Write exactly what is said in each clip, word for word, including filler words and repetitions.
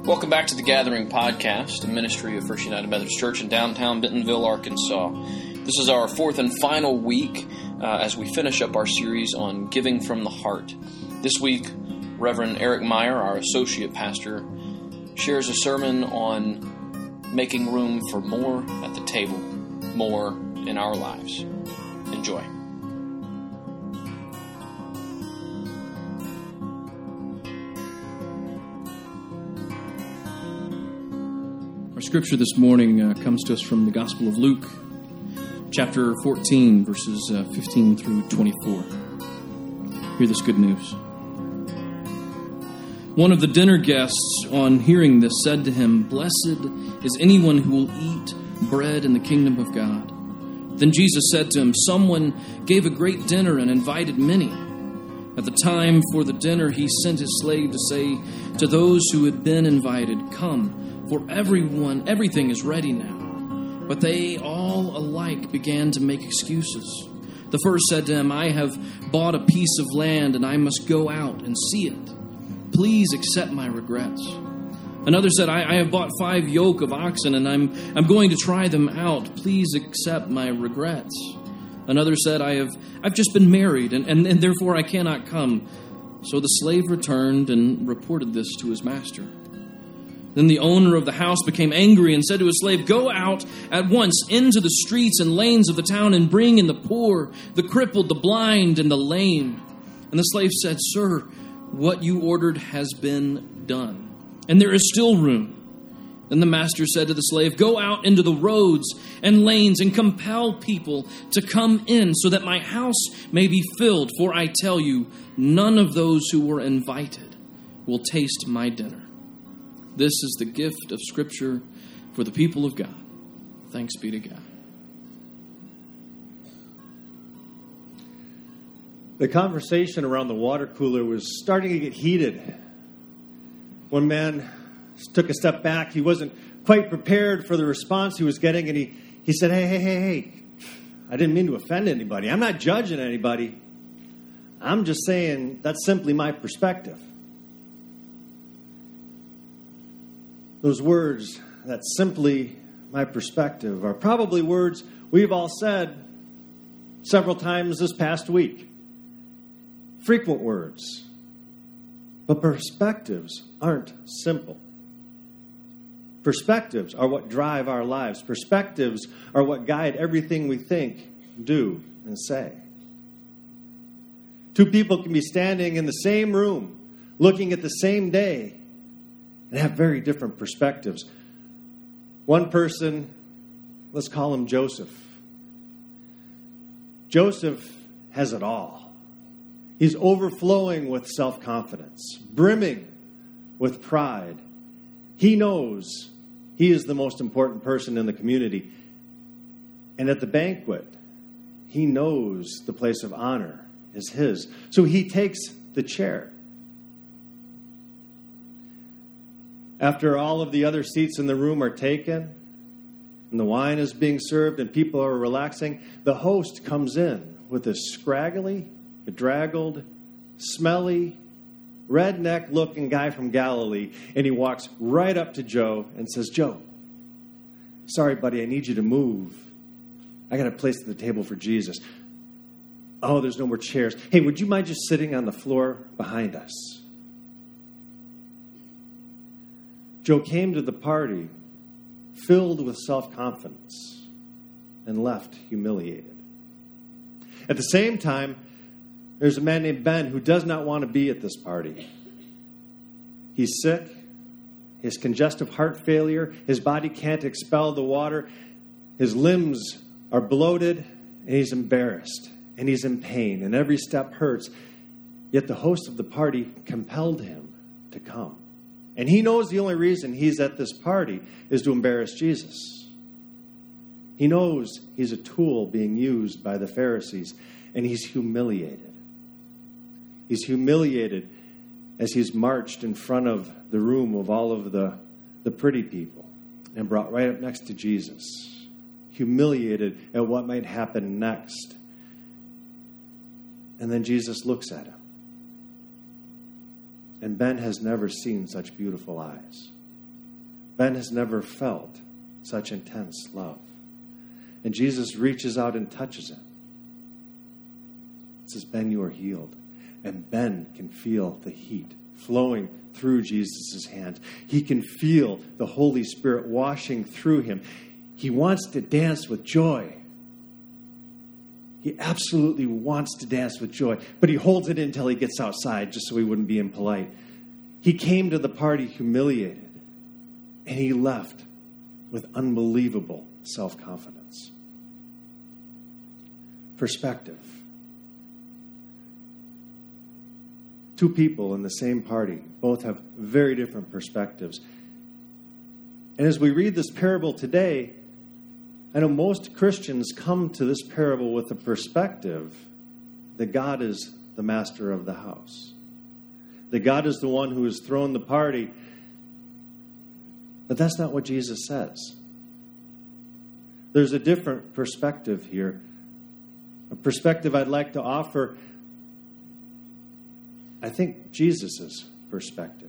Welcome back to the Gathering Podcast, a ministry of First United Methodist Church in downtown Bentonville, Arkansas. This is our fourth and final week uh, as we finish up our series on giving from the heart. This week, Reverend Eric Meyer, our associate pastor, shares a sermon on making room for more at the table, more in our lives. Enjoy. Our scripture this morning uh, comes to us from the Gospel of Luke, chapter fourteen, verses uh, fifteen through twenty-four. Hear this good news. One of the dinner guests, on hearing this, said to him, "Blessed is anyone who will eat bread in the kingdom of God." Then Jesus said to him, "Someone gave a great dinner and invited many. At the time for the dinner, he sent his slave to say to those who had been invited, 'Come, for everyone, everything is ready now.' But they all alike began to make excuses. The first said to him, 'I have bought a piece of land and I must go out and see it. Please accept my regrets.' Another said, I, I have bought five yoke of oxen and I'm I'm going to try them out. Please accept my regrets.' Another said, I have I've just been married and, and, and therefore I cannot come.' So the slave returned and reported this to his master. Then the owner of the house became angry and said to his slave, 'Go out at once into the streets and lanes of the town and bring in the poor, the crippled, the blind, and the lame.' And the slave said, 'Sir, what you ordered has been done, and there is still room.' Then the master said to the slave, 'Go out into the roads and lanes and compel people to come in so that my house may be filled. For I tell you, none of those who were invited will taste my dinner.' This is the gift of Scripture for the people of God. Thanks be to God." The conversation around the water cooler was starting to get heated. One man took a step back. He wasn't quite prepared for the response he was getting, and he, he said, hey, hey, hey, hey, I didn't mean to offend anybody. I'm not judging anybody. I'm just saying that's simply my perspective. Those words, "that's simply my perspective," are probably words we've all said several times this past week. Frequent words. But perspectives aren't simple. Perspectives are what drive our lives. Perspectives are what guide everything we think, do, and say. Two people can be standing in the same room, looking at the same day, and have very different perspectives. One person, let's call him Joseph. Joseph has it all. He's overflowing with self-confidence, brimming with pride. He knows he is the most important person in the community. And at the banquet, he knows the place of honor is his. So he takes the chair. After all of the other seats in the room are taken, and the wine is being served and people are relaxing, the host comes in with a scraggly, bedraggled, smelly, redneck-looking guy from Galilee, and he walks right up to Joe and says, "Joe, sorry, buddy, I need you to move. I got a place at the table for Jesus." "Oh, there's no more chairs. Hey, would you mind just sitting on the floor behind us?" Joe came to the party filled with self-confidence and left humiliated. At the same time, there's a man named Ben who does not want to be at this party. He's sick. He has congestive heart failure. His body can't expel the water. His limbs are bloated, and he's embarrassed, and he's in pain, and every step hurts. Yet the host of the party compelled him to come. And he knows the only reason he's at this party is to embarrass Jesus. He knows he's a tool being used by the Pharisees, and he's humiliated. He's humiliated as he's marched in front of the room of all of the, the pretty people and brought right up next to Jesus. Humiliated at what might happen next. And then Jesus looks at him. And Ben has never seen such beautiful eyes. Ben has never felt such intense love. And Jesus reaches out and touches him. It says, Ben, you are healed. And Ben can feel the heat flowing through Jesus' hands. He can feel the Holy Spirit washing through him. He wants to dance with joy. He absolutely wants to dance with joy, but he holds it in until he gets outside just so he wouldn't be impolite. He came to the party humiliated, and he left with unbelievable self-confidence. Perspective. Two people in the same party both have very different perspectives. And as we read this parable today, I know most Christians come to this parable with the perspective that God is the master of the house. That God is the one who has thrown the party. But that's not what Jesus says. There's a different perspective here. A perspective I'd like to offer, I think, Jesus' perspective.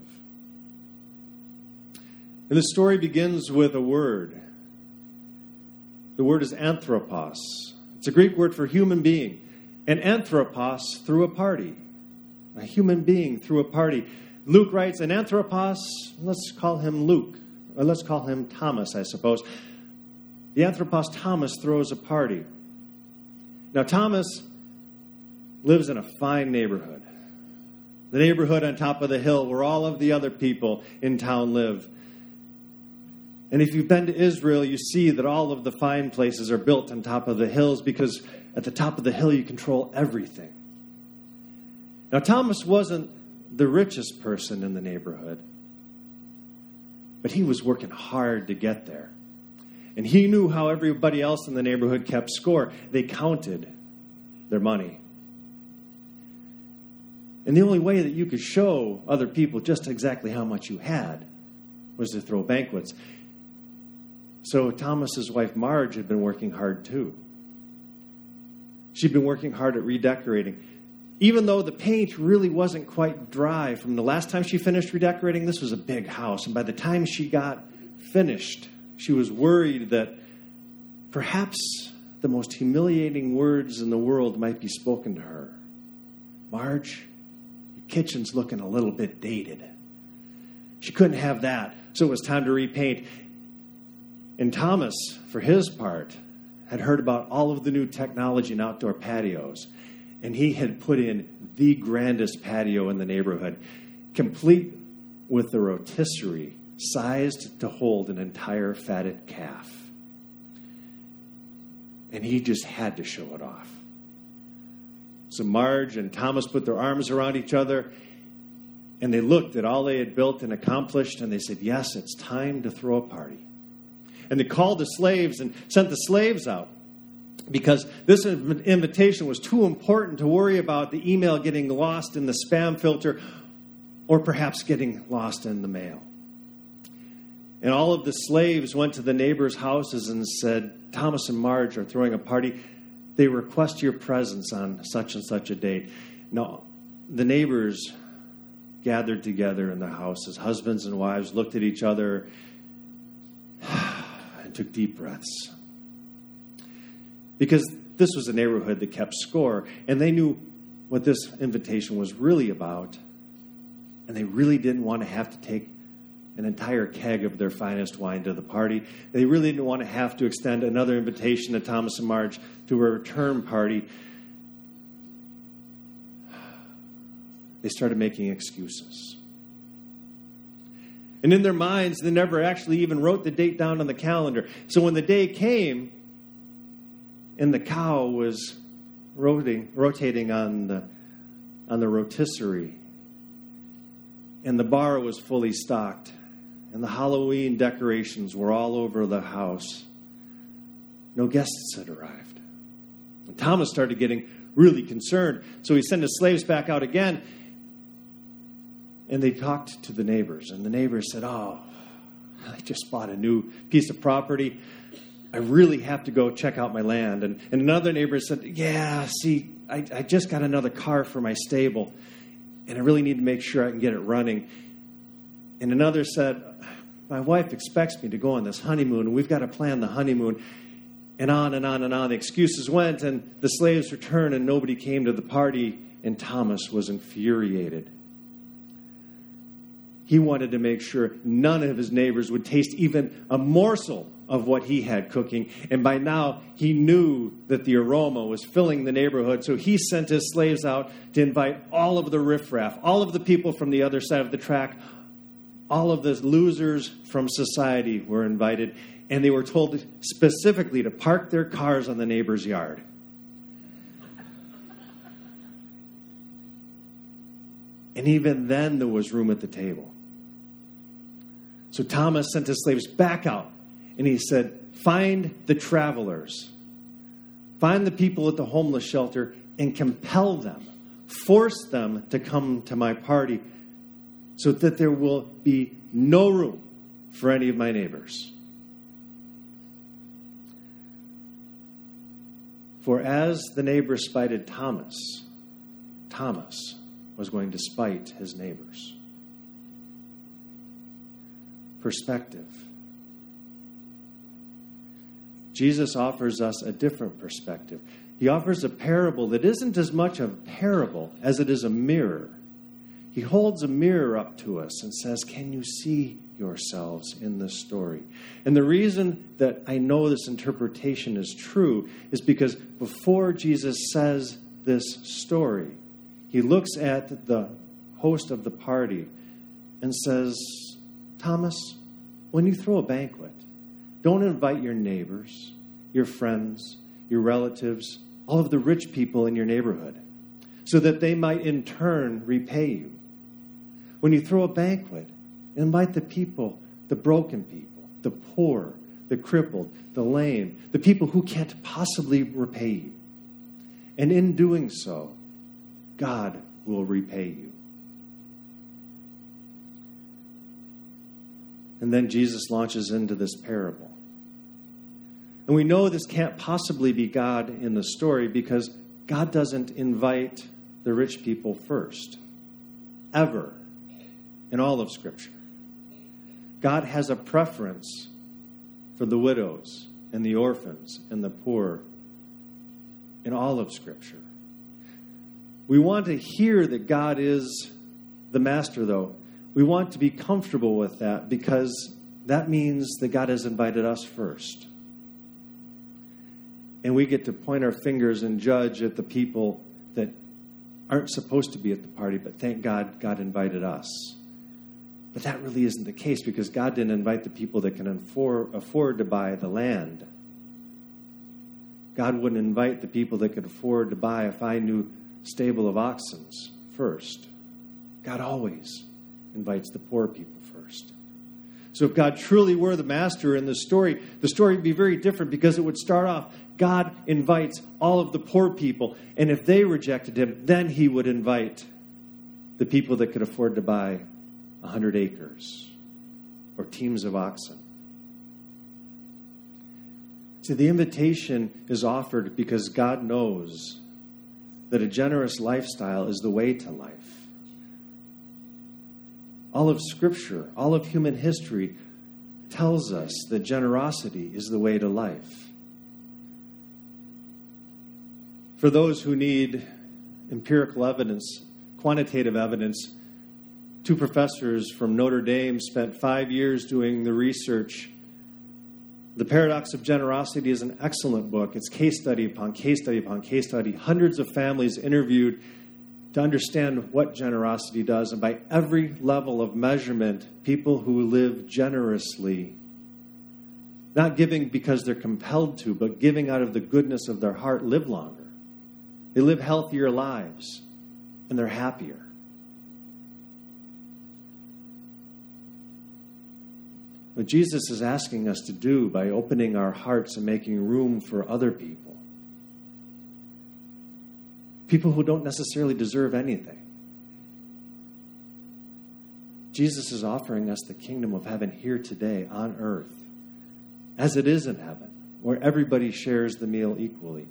And the story begins with a word. The word is anthropos. It's a Greek word for human being. And anthropos threw a party. A human being threw a party. Luke writes, an anthropos, let's call him Luke. Or let's call him Thomas, I suppose. The anthropos Thomas throws a party. Now, Thomas lives in a fine neighborhood. The neighborhood on top of the hill where all of the other people in town live. And if you've been to Israel, you see that all of the fine places are built on top of the hills because at the top of the hill you control everything. Now, Thomas wasn't the richest person in the neighborhood, but he was working hard to get there. And he knew how everybody else in the neighborhood kept score. They counted their money. And the only way that you could show other people just exactly how much you had was to throw banquets. So Thomas's wife, Marge, had been working hard too. She'd been working hard at redecorating. Even though the paint really wasn't quite dry from the last time she finished redecorating, this was a big house. And by the time she got finished, she was worried that perhaps the most humiliating words in the world might be spoken to her. Marge, your kitchen's looking a little bit dated. She couldn't have that, so it was time to repaint. And Thomas, for his part, had heard about all of the new technology in outdoor patios. And he had put in the grandest patio in the neighborhood, complete with the rotisserie sized to hold an entire fatted calf. And he just had to show it off. So Marge and Thomas put their arms around each other, and they looked at all they had built and accomplished, and they said, yes, it's time to throw a party. And they called the slaves and sent the slaves out because this invitation was too important to worry about the email getting lost in the spam filter or perhaps getting lost in the mail. And all of the slaves went to the neighbors' houses and said, Thomas and Marge are throwing a party. They request your presence on such and such a date. Now, the neighbors gathered together in their houses. Husbands and wives looked at each other and took deep breaths. Because this was a neighborhood that kept score, and they knew what this invitation was really about, and they really didn't want to have to take an entire keg of their finest wine to the party. They really didn't want to have to extend another invitation to Thomas and Marge to a return party. They started making excuses. And in their minds, they never actually even wrote the date down on the calendar. So when the day came, and the cow was rotating, rotating on the on the rotisserie, and the bar was fully stocked, and the Halloween decorations were all over the house, no guests had arrived. And Thomas started getting really concerned, so he sent his slaves back out again, and they talked to the neighbors, and the neighbors said, oh, I just bought a new piece of property. I really have to go check out my land. And, and another neighbor said, yeah, see, I, I just got another car for my stable, and I really need to make sure I can get it running. And another said, my wife expects me to go on this honeymoon, and we've got to plan the honeymoon. And on and on and on. The excuses went, and the slaves returned, and nobody came to the party, and Thomas was infuriated. He wanted to make sure none of his neighbors would taste even a morsel of what he had cooking. And by now, he knew that the aroma was filling the neighborhood. So he sent his slaves out to invite all of the riffraff, all of the people from the other side of the track, all of the losers from society were invited. And they were told specifically to park their cars on the neighbor's yard. And even then, there was room at the table. So Thomas sent his slaves back out, and he said, find the travelers, find the people at the homeless shelter, and compel them, force them to come to my party so that there will be no room for any of my neighbors. For as the neighbors spited Thomas, Thomas was going to spite his neighbors. Perspective. Jesus offers us a different perspective. He offers a parable that isn't as much a parable as it is a mirror. He holds a mirror up to us and says, can you see yourselves in this story? And the reason that I know this interpretation is true is because before Jesus says this story, he looks at the host of the party and says, Thomas, when you throw a banquet, don't invite your neighbors, your friends, your relatives, all of the rich people in your neighborhood, so that they might in turn repay you. When you throw a banquet, invite the people, the broken people, the poor, the crippled, the lame, the people who can't possibly repay you. And in doing so, God will repay you. And then Jesus launches into this parable. And we know this can't possibly be God in the story because God doesn't invite the rich people first, ever, in all of Scripture. God has a preference for the widows and the orphans and the poor in all of Scripture. We want to hear that God is the master, though. We want to be comfortable with that because that means that God has invited us first. And we get to point our fingers and judge at the people that aren't supposed to be at the party, but thank God God invited us. But that really isn't the case because God didn't invite the people that can afford, afford to buy the land. God wouldn't invite the people that could afford to buy a fine new stable of oxen first. God always invites the poor people first. So if God truly were the master in this story, the story would be very different because it would start off, God invites all of the poor people, and if they rejected him, then he would invite the people that could afford to buy a hundred acres or teams of oxen. See, the invitation is offered because God knows that a generous lifestyle is the way to life. All of Scripture, all of human history tells us that generosity is the way to life. For those who need empirical evidence, quantitative evidence, two professors from Notre Dame spent five years doing the research. The Paradox of Generosity is an excellent book. It's case study upon case study upon case study. Hundreds of families interviewed to understand what generosity does. And by every level of measurement, people who live generously, not giving because they're compelled to, but giving out of the goodness of their heart, live longer. They live healthier lives, and they're happier. What Jesus is asking us to do by opening our hearts and making room for other people, people who don't necessarily deserve anything. Jesus is offering us the kingdom of heaven here today on earth, as it is in heaven, where everybody shares the meal equally.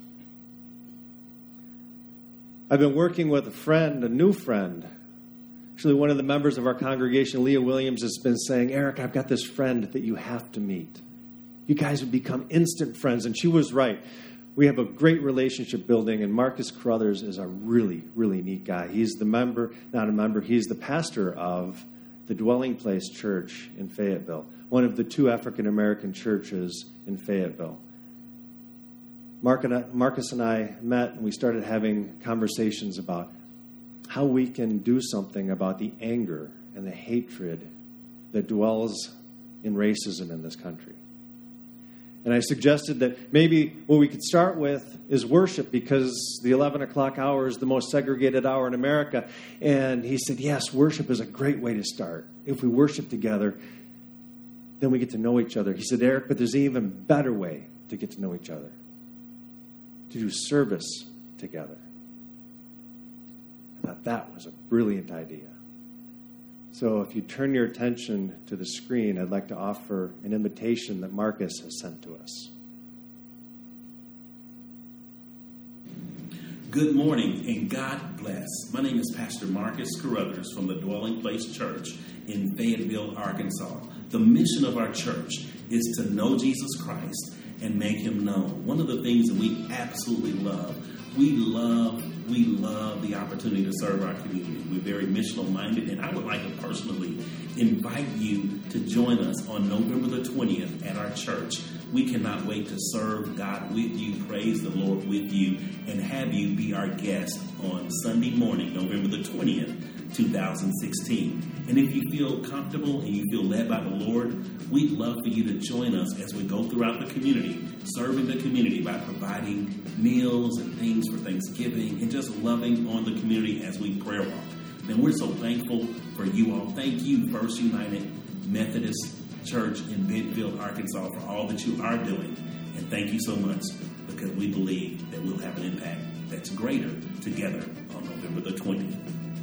I've been working with a friend, a new friend, Actually, one of the members of our congregation, Leah Williams, has been saying, Eric, I've got this friend that you have to meet. You guys would become instant friends. And she was right. We have a great relationship building, and Marcus Carruthers is a really, really neat guy. He's the member, not a member, he's the pastor of the Dwelling Place Church in Fayetteville, one of the two African-American churches in Fayetteville. Mark and I, Marcus and I met, and we started having conversations about how we can do something about the anger and the hatred that dwells in racism in this country. And I suggested that maybe what we could start with is worship, because the eleven o'clock hour is the most segregated hour in America. And he said, yes, worship is a great way to start. If we worship together, then we get to know each other. He said, Eric, but there's an even better way to get to know each other, to do service together. I thought that was a brilliant idea. So if you turn your attention to the screen, I'd like to offer an invitation that Marcus has sent to us. Good morning and God bless. My name is Pastor Marcus Carruthers from the Dwelling Place Church in Fayetteville, Arkansas. The mission of our church is to know Jesus Christ and make him known. One of the things that we absolutely love, we love We love the opportunity to serve our community. We're very missional minded, and I would like to personally invite you to join us on November the twentieth at our church. We cannot wait to serve God with you, praise the Lord with you, and have you be our guest on Sunday morning, November the twentieth, two thousand sixteen. And if you feel comfortable and you feel led by the Lord, we'd love for you to join us as we go throughout the community, serving the community by providing meals and things for Thanksgiving and just loving on the community as we prayer walk. And we're so thankful for you all. Thank you, First United Methodist Church in Bentonville, Arkansas, for all that you are doing. And thank you so much, because we believe that we'll have an impact that's greater together on November the twentieth.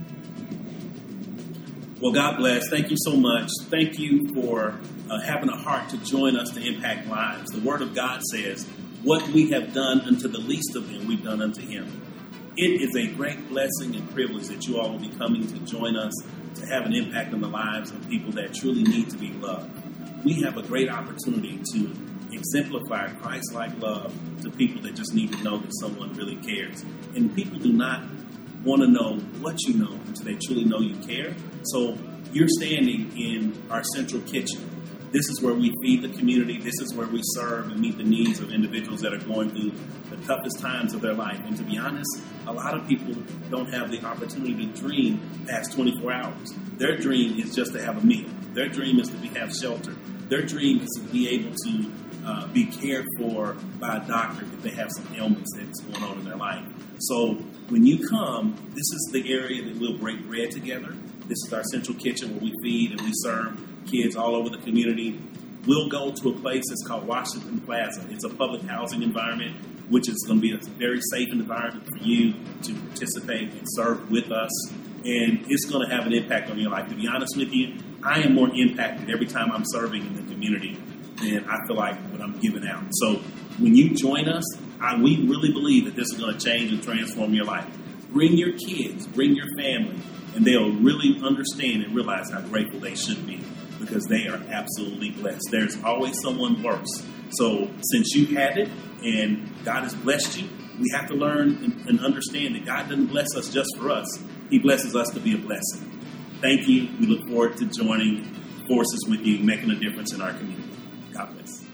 Well, God bless. Thank you so much. Thank you for uh, having a heart to join us to impact lives. The Word of God says, what we have done unto the least of them, we've done unto him. It is a great blessing and privilege that you all will be coming to join us to have an impact on the lives of people that truly need to be loved. We have a great opportunity to exemplify Christ-like love to people that just need to know that someone really cares. And people do not want to know what you know until they truly know you care. So you're standing in our central kitchen. This is where we feed the community. This is where we serve and meet the needs of individuals that are going through the toughest times of their life. And to be honest, a lot of people don't have the opportunity to dream past twenty-four hours. Their dream is just to have a meal. Their dream is to be, have shelter. Their dream is to be able to uh, be cared for by a doctor if they have some ailments that's going on in their life. So when you come, this is the area that we'll break bread together. This is our central kitchen where we feed and we serve kids all over the community. We'll go to a place that's called Washington Plaza. It's a public housing environment, which is going to be a very safe environment for you to participate and serve with us. And it's going to have an impact on your life. To be honest with you, I am more impacted every time I'm serving in the community than I feel like when I'm giving out. So when you join us, I, we really believe that this is going to change and transform your life. Bring your kids, bring your family, and they'll really understand and realize how grateful they should be, because they are absolutely blessed. There's always someone worse. So since you have it and God has blessed you, we have to learn and, and understand that God doesn't bless us just for us. He blesses us to be a blessing. Thank you. We look forward to joining forces with you, making a difference in our community. God bless.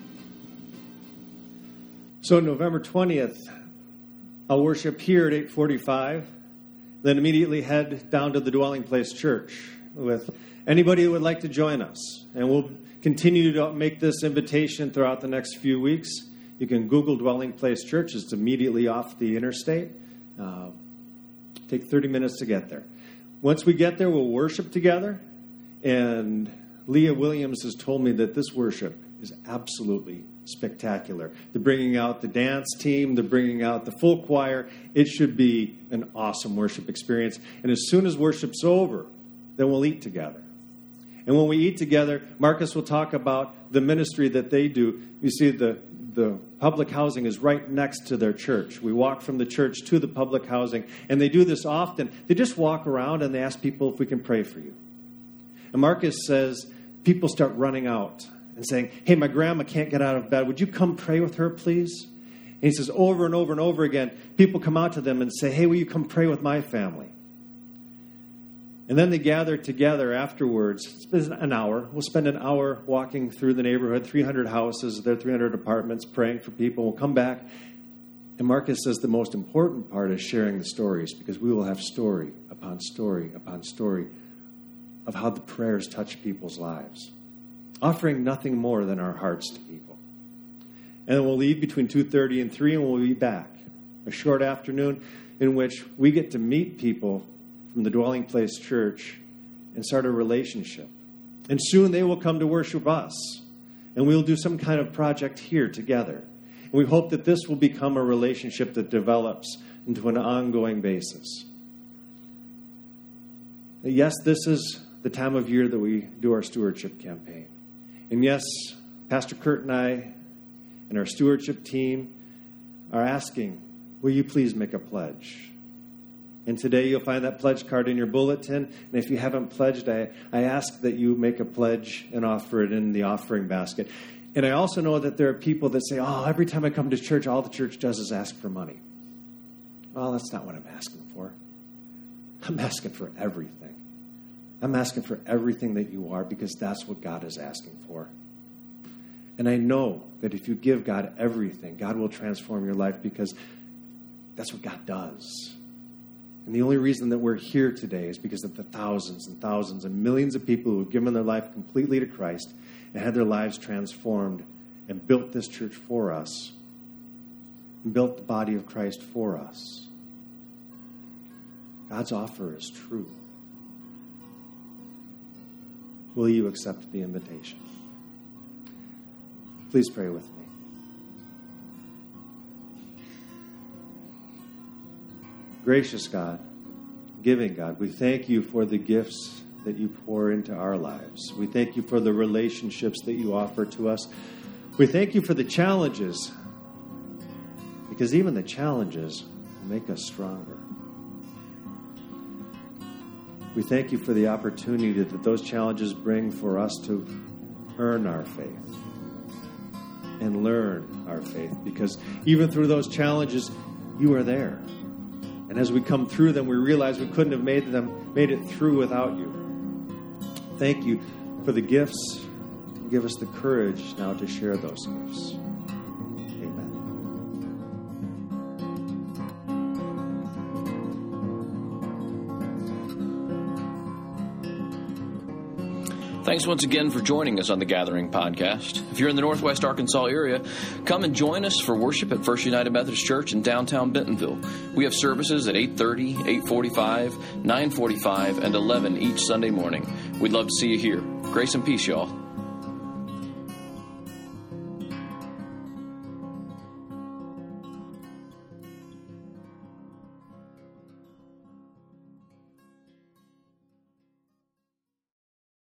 So November twentieth, I'll worship here at eight forty-five, then immediately head down to the Dwelling Place Church with anybody who would like to join us. And we'll continue to make this invitation throughout the next few weeks. You can Google Dwelling Place Church. It's immediately off the interstate. Uh, take thirty minutes to get there. Once we get there, we'll worship together. And Leah Williams has told me that this worship is absolutely spectacular. They're bringing out the dance team. They're bringing out the full choir. It should be an awesome worship experience. And as soon as worship's over, then we'll eat together. And when we eat together, Marcus will talk about the ministry that they do. You see, the the public housing is right next to their church. We walk from the church to the public housing, and they do this often. They just walk around and they ask people if we can pray for you. And Marcus says people start running out and saying, hey, my grandma can't get out of bed. Would you come pray with her, please? And he says over and over and over again, people come out to them and say, hey, will you come pray with my family? And then they gather together afterwards. It's an hour. We'll spend an hour walking through the neighborhood, three hundred houses, there are three hundred apartments, praying for people. We'll come back. And Marcus says the most important part is sharing the stories, because we will have story upon story upon story of how the prayers touch people's lives, offering nothing more than our hearts to people. And then we'll leave between two thirty and three, and we'll be back. A short afternoon in which we get to meet people from the Dwelling Place Church and start a relationship. And soon they will come to worship us. And we'll do some kind of project here together. And we hope that this will become a relationship that develops into an ongoing basis. Yes, this is the time of year that we do our stewardship campaign. And yes, Pastor Kurt and I and our stewardship team are asking, will you please make a pledge? And today you'll find that pledge card in your bulletin. And if you haven't pledged, I, I ask that you make a pledge and offer it in the offering basket. And I also know that there are people that say, oh, every time I come to church, all the church does is ask for money. Well, that's not what I'm asking for. I'm asking for everything. I'm asking for everything that you are, because that's what God is asking for. And I know that if you give God everything, God will transform your life, because that's what God does. And the only reason that we're here today is because of the thousands and thousands and millions of people who have given their life completely to Christ and had their lives transformed and built this church for us and built the body of Christ for us. God's offer is true. Will you accept the invitation? Please pray with me. Gracious God, giving God, we thank you for the gifts that you pour into our lives. We thank you for the relationships that you offer to us. We thank you for the challenges, because even the challenges make us stronger. We thank you for the opportunity that those challenges bring for us to earn our faith and learn our faith, because even through those challenges, you are there. And as we come through them, we realize we couldn't have made them, made it through without you. Thank you for the gifts. Give us the courage now to share those gifts. Amen. Thanks once again for joining us on the Gathering Podcast. If you're in the Northwest Arkansas area, come and join us for worship at First United Methodist Church in downtown Bentonville. We have services at eight thirty, eight forty-five, nine forty-five, and eleven each Sunday morning. We'd love to see you here. Grace and peace, y'all.